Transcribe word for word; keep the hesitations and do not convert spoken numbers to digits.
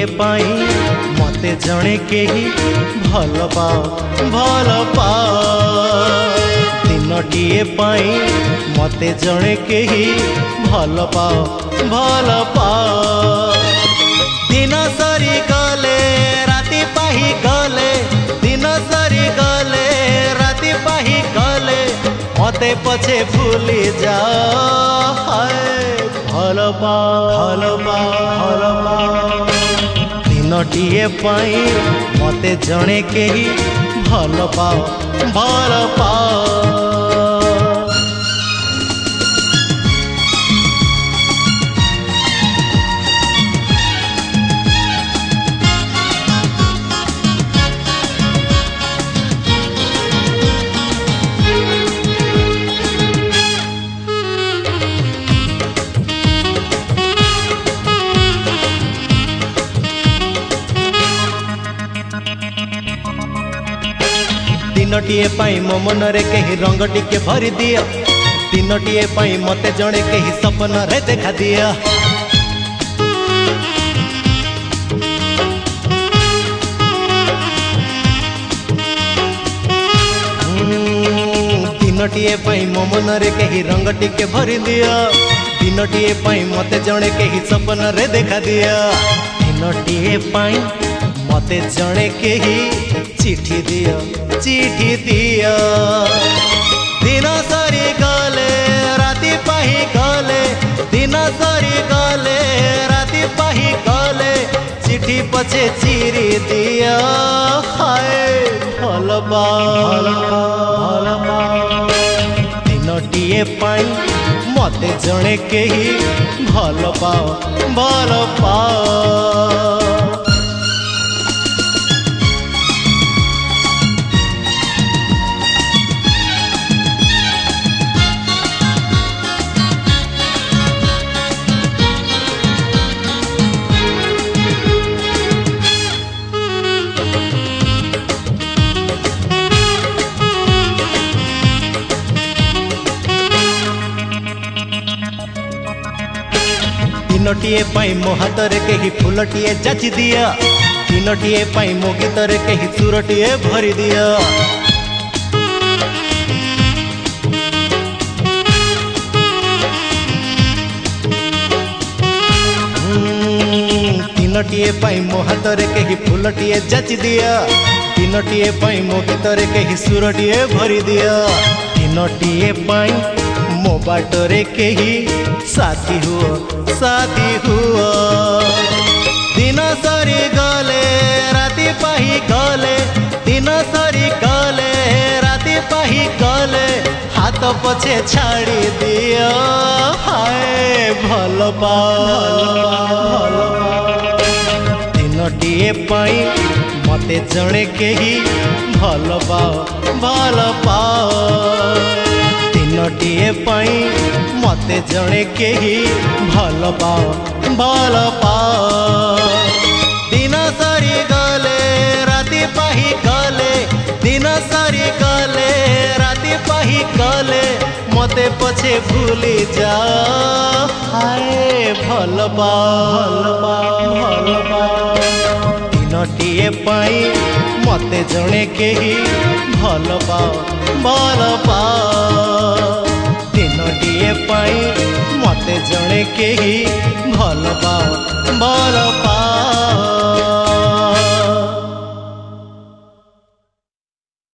दिनटीए पाई मते जणे केही भल पाओ भल पाओ दिनटीए पाई मते जणे केही भल पाओ भल पाओ दिन सरी गले राति पाही गले दिन सरी गले राति पाही गले मते पछे भूली जाओ भल पाओ भल पाओ भल पाओ दिनटीए पाई मते जणे केही भल पाओ भल पाओ दिनटीए पाई मो मन रे कहीं रंग टिके भरी दिया दिनटीए पाई मते जणे कहीं सपन रे देखा दिया दिनटीए पाई मो मन रे कहीं रंग टिके भरी दिया दिनटीए पाई मते जणे कहीं सपन रे देखा दिया दिनटीए पाई मते जणे केही चिट्ठी दिया चिट्ठी दिया दिन सरी गले राति पाही गले दिन सरी गले राति पाही गले चिट्ठी पछे चिरी दिया हाय भल पाओ भल पाओ दिनटीए पाई मते जणे केही भल पाओ भल पाओ दिनटीए पाई मो हाथ रे कहीं फूलटीए जाची दिया दिनटीए पाई मो गीत रे कहीं सुरटीए भरी दिया दिनटीए पाई मो हाथ रे कहीं फूलटीए जाची दिया दिनटीए पाई मो गीत रे कहीं सुरटीए भरी दिया दिनटीए पाई मो बाट रे कहीं साथी हुआ साथी हुआ दिन सरी गले राति पाही गले दिन सरी गले राति पाही गले हाथ पछे छाड़ी दिया हाय भल पाओ भल पाओ दिनटीए पाई मते जणे केही भल पाओ भल पाओ दिनटीए पाई मते जणे केही भल पाओ भल पाओ दिन सरी गले राति पाही गले दिन सरी गले राति पाही गले मते पछे भूली जाओ हाय भल पाओ भल पाओ दिनटीए पाई मते जणे केही भल पाओ भल पाओ दिनटीए पाई मते जणे केही भल पाओ भल पाओ।